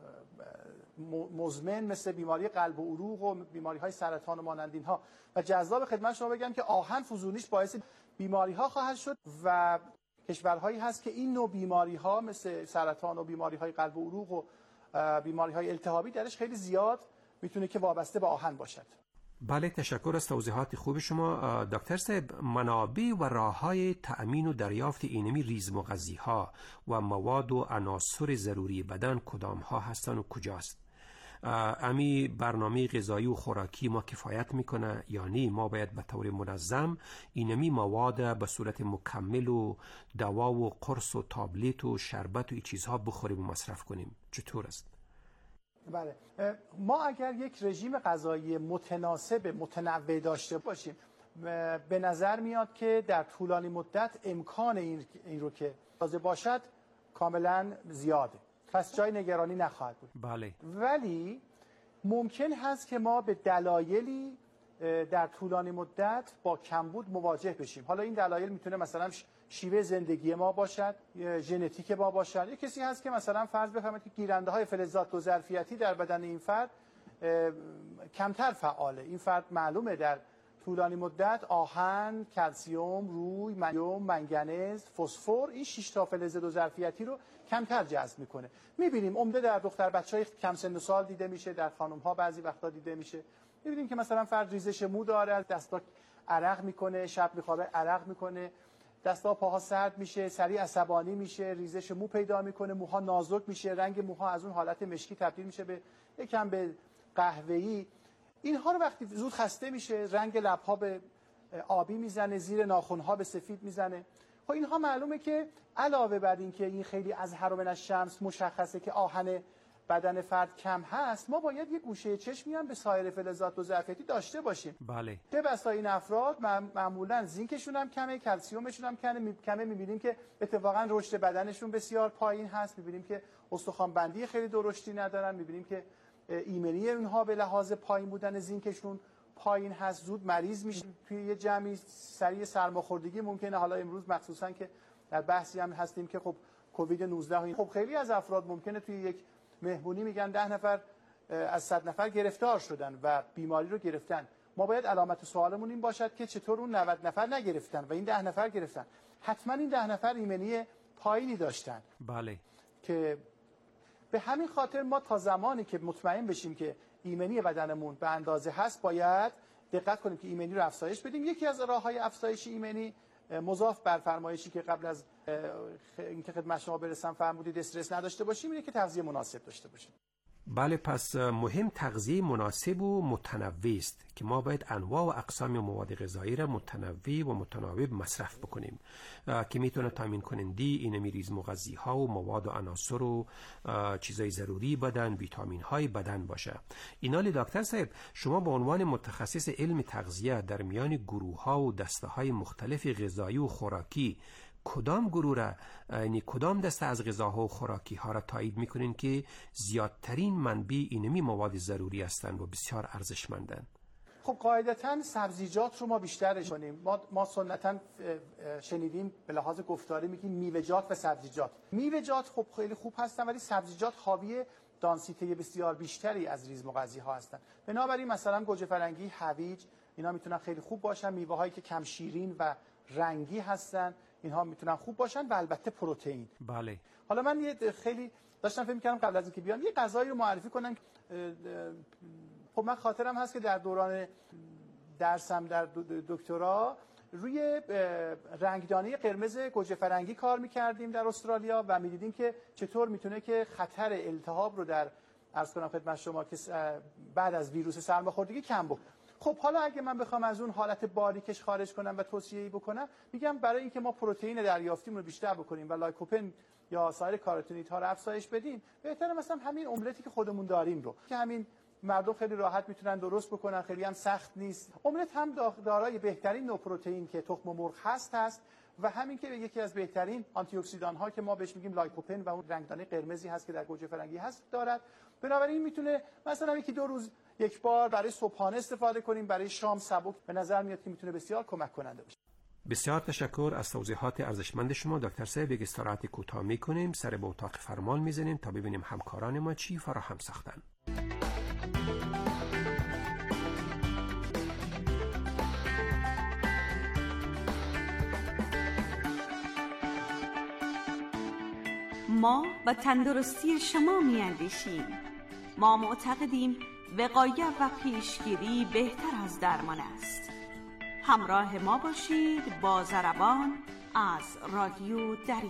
مزمن مثل بیماری قلب و عروق و بیماری های سرطان و مانند اینها. و جذاب خدمت شما بگم که آهن فزونیش باعث بیماری ها خواهد شد و کشورهایی هست که این نوع بیماری ها مثل سرطان و بیماری های قلب و عروق و بیماری های التهابی درش خیلی زیاد میتونه که وابسته به آهن باشد. بله تشکر از توضیحات خوب شما دکتر صاحب. منابع و راه‌های تأمین و دریافت اینمی ریزمغذی‌ها و مواد و عناصر ضروری بدن کدام ها هستند و کجاست؟ امی برنامه غذایی و خوراکی ما کفایت میکنه یعنی ما باید به طور منظم اینمی مواد به صورت مکمل و دوا و قرص و تابلت و شربت و این چیزها بخوریم و مصرف کنیم؟ چطور است؟ بله، ما اگر یک رژیم غذایی متناسب متنوع داشته باشیم به نظر میاد که در طولانی مدت امکان این رو که تازه باشد کاملا زیاده، پس جای نگرانی نخواهد بود. بله. ولی ممکن هست که ما به دلایلی در طولانی مدت با کمبود مواجه بشیم. حالا این دلایل میتونه مثلا شیوه زندگی ما باشد، ژنتیک ما باشد. یک کسی هست که مثلا فرض بفرمایید که گیرنده های فلزات دو ظرفیتی در بدن این فرد کمتر فعاله. این فرد معلومه در طولانی مدت آهن، کلسیم، روی، منیوم، منگنز، فسفر، این 6 تا فلز دو ظرفیتی رو کمتر جذب میکنه. میبینیم عمده در دختر بچهای کم سن و سال دیده میشه، در خانم ها بعضی وقتا دیده میشه. میبینیم که مثلا فرد ریزش مو داره، دستا عرق میکنه، شب میخوابه عرق میکنه، دستا پاها سرد میشه، سریع عصبانی میشه، ریزش مو پیدا میکنه، موها نازک میشه، رنگ موها از اون حالت مشکی تبدیل میشه به یکم به قهوه‌ای. اینها رو وقتی زود خسته میشه، رنگ لب‌ها به آبی میزنه، زیر ناخن‌ها به سفید میزنه. خب اینها معلومه که علاوه بر این که این خیلی از هرم الشمس مشخصه که آهن بدن فرد کم هست، ما باید یه گوشه چشمی هم به سایر فلزات دو ظرفیتی داشته باشیم. بله. چه بسا این افراد معمولا زینکشون هم کمه، کلسیومشون هم کمه. می‌بینیم که اتفاقا رشد بدنشون بسیار پایین هست. می‌بینیم که استخوان بندی خیلی درشتی ندارن. می‌بینیم که ایمنی اونها به لحاظ پایین بودن زینکشون پایین هست، زود مریض میشه. توی یه جمعی سریع سرماخوردگی ممکنه، حالا امروز مخصوصا که در بحثی هم هستیم که خب کووید 19 خب خیلی از افراد ممکنه توی یک مهمونی میگن 10 نفر از 100 نفر گرفتار شدن و بیماری رو گرفتن. ما باید علامت سوالمون این باشد که چطور اون 90 نفر نگرفتن و این 10 نفر گرفتن. حتما این 10 نفر ایمنی پایینی داشتن. بله. که به همین خاطر ما تا زمانی که مطمئن بشیم که ایمنی بدنمون به اندازه هست باید دقت کنیم که ایمنی رو افزایش بدیم. یکی از راه‌های افزایش ایمنی مضاف بر فرمایشی که قبل از اینکه خدمت شما برسم فرمودید استرس نداشته باشیم، اینه که تغذیه مناسب داشته باشیم. بله، پس مهم تغذیه مناسب و متنوع است که ما باید انواع و اقسام مواد غذایی را متنوع و متناوب مصرف بکنیم که میتونه تامین کننده این ریز مغذی ها و مواد و عناصر و چیزای ضروری بدن، ویتامین های بدن باشه. اینالی دکتر صاحب، شما به عنوان متخصص علم تغذیه در میان گروه ها و دسته های مختلف غذایی و خوراکی کدام گروه را، یعنی کدام دسته از غذاها و خوراکی ها را تایید میکنین که زیادترین منبع اینمی مواد ضروری هستند و بسیار ارزشمندند؟ خب قاعدتاً سبزیجات رو ما بیشتر کنیم. ما سنتاً شنیدیم به لحاظ گفتاری میگیم میوه‌جات و سبزیجات. میوه‌جات خب خیلی خوب هستن ولی سبزیجات حاوی دانسیته بسیار بیشتری از ریز مغذی ها هستن. بنابراین مثلا گوجه فرنگی، هویج، اینا میتونن خیلی خوب باشن. میوه هایی که کم شیرین و رنگی هستن اینها میتونن خوب باشن و البته پروتئین. بله. حالا من یه خیلی داشتم فکر می‌کردم قبل از اینکه بیام یه غذایی رو معرفی کنم. خب من خاطرم هست که در دوران درسم در دکترا روی رنگدانی قرمز گوجه فرنگی کار می‌کردیم در استرالیا و می‌دیدیم که چطور میتونه که خطر التهاب رو در عرض کنم خدمت شما که بعد از ویروس سرماخوردگی کم بکنه. خب حالا اگه من بخوام از اون حالت باریکش خارج کنم و توصیه‌ای بکنم، میگم برای اینکه ما پروتئین دریافتیمون رو بیشتر بکنیم و لایکوپن یا سایر کاروتینیدها رو افزایش بدیم، بهتره مثلا همین املتی که خودمون داریم رو که همین مردم خیلی راحت میتونن درست بکنن، خیلی هم سخت نیست. املت هم دارای بهترین نوع پروتئین که تخم مرغ هست و همین که یکی از بهترین آنتی اکسیدان ها که ما بهش میگیم لایکوپن و اون رنگدانی قرمزی هست که در گوجه فرنگی هست دارد. بنابراین میتونه مثلا یکی دو روز یک بار برای صبحانه استفاده کنیم، برای شام سبک به نظر میاد که میتونه بسیار کمک کننده باشه. بسیار تشکر از توضیحات ارزشمند شما دکتر صاحب. یک استراحت کوتاه میکنیم، سر به اتاق فرمان میزنیم تا ببینیم همکاران ما چی فراهم ساختن. ما و تندرستی شما می‌اندیشیم. ما معتقدیم وقایت و پیشگیری بهتر از درمان است. همراه ما باشید با ضربان از رادیو دری.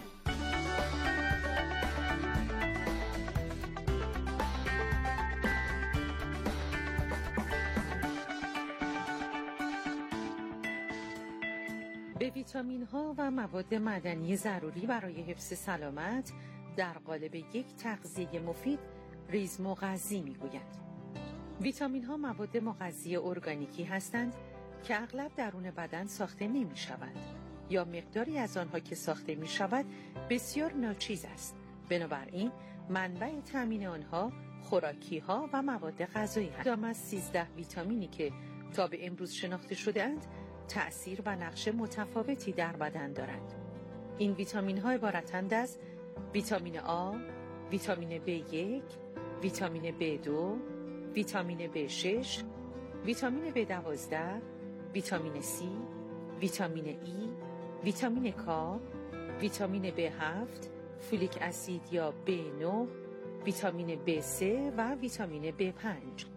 به ویتامین ها و مواد معدنی ضروری برای حفظ سلامت در قالب یک تغذیه مفید ریز مغذی میگویند. ویتامین ها مواد مغذی ارگانیکی هستند که اغلب درون بدن ساخته نمی شوند یا مقداری از آنها که ساخته می شود بسیار ناچیز است. بنابراین منبع تامین آنها خوراکی ها و مواد غذایی هستند. از 13 ویتامینی که تا به امروز شناخته شده اند تأثیر و نقش متفاوتی در بدن دارند. این ویتامین ها عبارتند از ویتامین آ، ویتامین B1، ویتامین B2، ویتامین B6، ویتامین B12، ویتامین C، ویتامین E، ویتامین K، ویتامین B7، فولیک اسید یا B9، ویتامین B3 و ویتامین B5.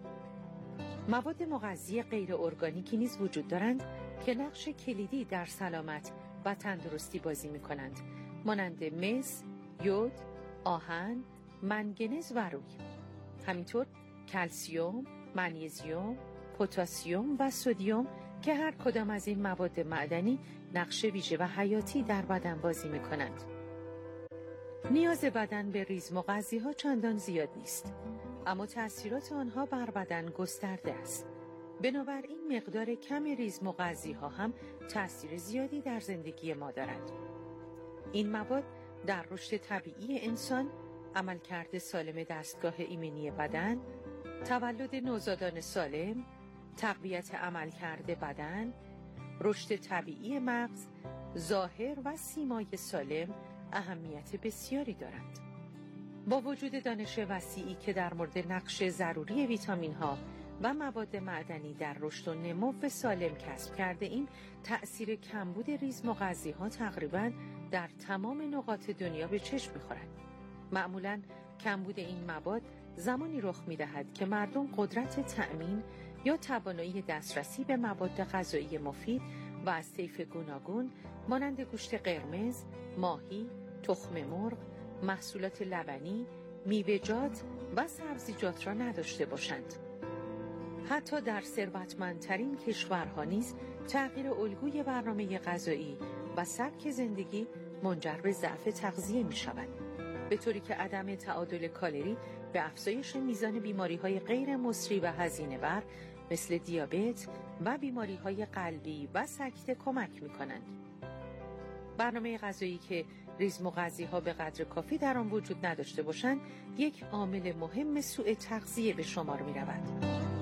مواد مغذی غیر ارگانیکی نیز وجود دارند که نقش کلیدی در سلامت و تندرستی بازی می کنند، مانند مس، یود، آهن، منگنز و روی. همینطور کلسیم، منیزیم، پتاسیم و سدیم که هر کدام از این مواد معدنی نقش ویژه و حیاتی در بدن بازی می کنند. نیاز بدن به ریزمغذی‌ها چندان زیاد نیست، اما تأثیرات آنها بر بدن گسترده است. بنابراین مقدار کم ریزمغذی‌ها هم تأثیر زیادی در زندگی ما دارند. این مواد در رشد طبیعی انسان، عملکرد سالم دستگاه ایمنی بدن، تولد نوزادان سالم، تقویت عملکرد بدن، رشد طبیعی مغز، ظاهر و سیمای سالم اهمیت بسیاری دارند. با وجود دانش وسیعی که در مورد نقش ضروری ویتامین ها و مواد معدنی در رشد و نمو سالم کسب کرده ایم، تأثیر کمبود ریزمغذی ها تقریباً در تمام نقاط دنیا به چشم می‌خورد. معمولاً کمبود این مواد زمانی رخ می‌دهد که مردم قدرت تأمین یا توانایی دسترسی به مواد غذایی مفید و از طیف گوناگون مانند گوشت قرمز، ماهی، تخم مرغ، محصولات لبنی، میوه‌جات و سبزیجات را نداشته باشند. حتی در ثروتمندترین کشورها نیز تغییر الگوی برنامه غذایی و سبک زندگی منجر به ضعف تغذیه می شود، به طوری که عدم تعادل کالری به افزایش میزان بیماری‌های غیر مصری و هزینه‌بر مثل دیابت و بیماری‌های قلبی و سکته کمک می‌کنند. برنامه غذایی که ریزمغذی‌ها به قدر کافی در آن وجود نداشته باشند، یک عامل مهم سوء تغذیه به شمار می‌رود.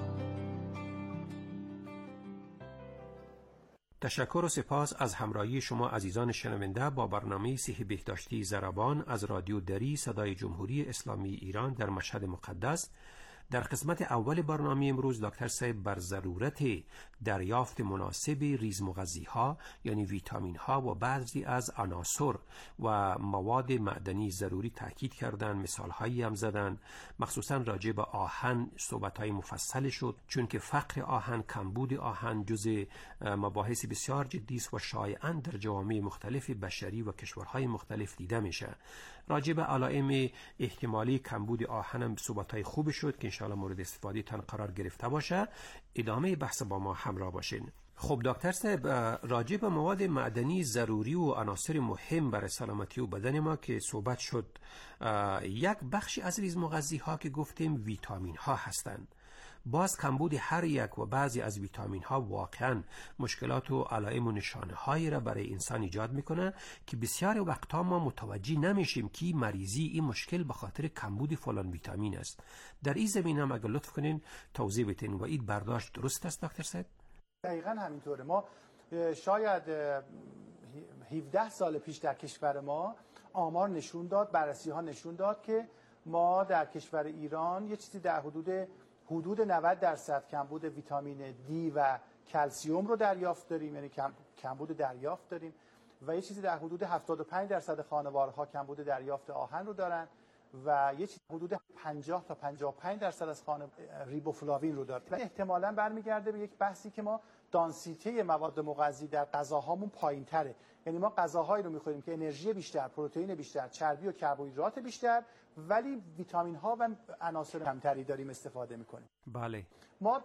تشکر و سپاس از همراهی شما عزیزان شنونده با برنامه صحی بهداشتی ضربان از رادیو دری صدای جمهوری اسلامی ایران در مشهد مقدس. در قسمت اول برنامه امروز دکتر صاحب بر ضرورت دریافت مناسب ریزمغذی‌ها یعنی ویتامین‌ها و بعضی از عناصر و مواد معدنی ضروری تاکید کردند، مثال‌هایی هم زدند، مخصوصاً راجع به آهن صحبت‌های مفصل شد، چون که فقر آهن، کمبود آهن جزء مباحث بسیار جدی است و شایعاً در جوامع مختلف بشری و کشورهای مختلف دیده میشه. راجع به علائم احتمالی کمبود آهن هم صحبت‌های خوب شد که انشاءالله مورد استفاده تان قرار گرفته باشه. ادامه بحث با ما همراه باشین. خب دکتر صاحب، راجع به مواد معدنی ضروری و عناصر مهم برای سلامتی و بدن ما که صحبت شد، یک بخشی از ریزمغذی‌ها که گفتیم ویتامین ها هستند. باز کمبود هر یک و بعضی از ویتامین ها واقعا مشکلات و علائم و نشانه هایی را برای انسان ایجاد میکنه که بسیار وقتا ما متوجه نمیشیم که مریضی این مشکل به خاطر کمبود فلان ویتامین است. در این زمینه هم اگر لطف کنین توضیح بدین و این برداشت درست است دکتر صاحب؟ دقیقاً همینطوره. ما شاید 17 سال پیش در کشور ما آمار نشون داد، بررسی ها نشون داد که ما در کشور ایران یه چیزی در حدود 90% کمبود ویتامین دی و کلسیم رو دریافت داریم، یعنی کمبود دریافت داریم، و یه چیزی در حدود 75% خانوارها کمبود دریافت آهن رو دارن و یه چیزی حدود 50 تا 55% از ریبوفلاوین رو داره. و احتمالاً برمیگرده به یک بحثی که ما دانسیته مواد مغذی در غذاهامون پایین‌تره، یعنی ما غذاهایی رو می‌خوریم که انرژی بیشتر، پروتئین بیشتر، چربی و کربوهیدرات بیشتر، ولی ویتامین ها و عناصر کمتری داریم استفاده می‌کنیم. بله. ما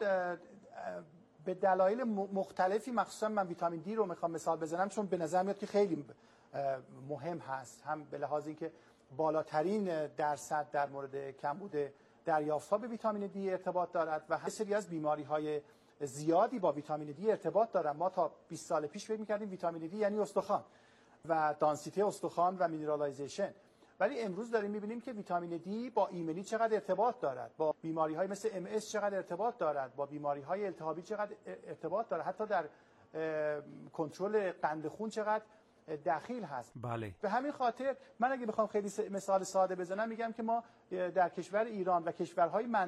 به دلایل مختلفی، مخصوصا من ویتامین دی رو میخوام مثال بزنم چون به نظر میاد که خیلی مهم هست، هم به لحاظ اینکه بالاترین درصد در مورد کمبود دریافت‌ها به ویتامین دی ارتباط دارد و هر سری از بیماری‌های زیادی با ویتامین دی ارتباط دارن. ما تا 20 سال پیش فکر می‌کردیم ویتامین دی یعنی استخوان و دانسیته استخوان و مینرالایزیشن، ولی امروز داریم می‌بینیم که ویتامین دی با ایمنی چقدر ارتباط دارد، با بیماری‌های مثل MS چقدر ارتباط دارد، با بیماری‌های التهابی چقدر ارتباط دارد، حتی در کنترل قند خون چقدر دخیل هست. بله. به همین خاطر من اگه بخوام خیلی مثال ساده بزنم میگم که ما در کشور ایران و کشورهای